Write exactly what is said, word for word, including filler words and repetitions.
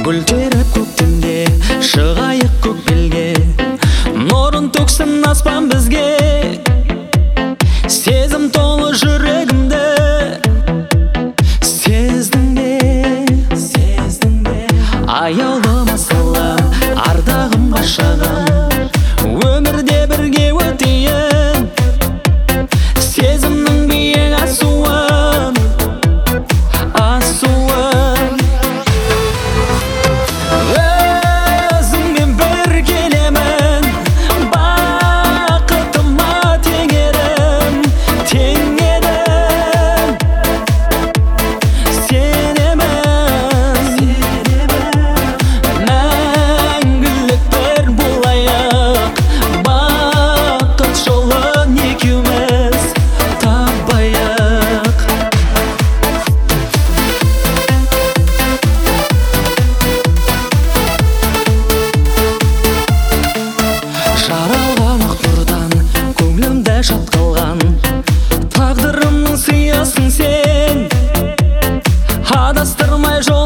гүл теріп көктемде, шығайық көк белге, нұрын төксін аспан бізге. Сезім толы жүрегімді сездің бе, сездің бе? Аяулым асылым, ардағым ғашығым, өмірде бірге өтейін. Сезімнің биік асуын, асуын. Өзіңмен бір келемін, бақытыма теңерім, теңерім. Сенемін, мәңгілік бір болайық, бақыт жолын екеуміз табайық. Жаралған ақ нұрдан көңілімді шат қылған, тағдырымның сыйысың сен, адастырмай жол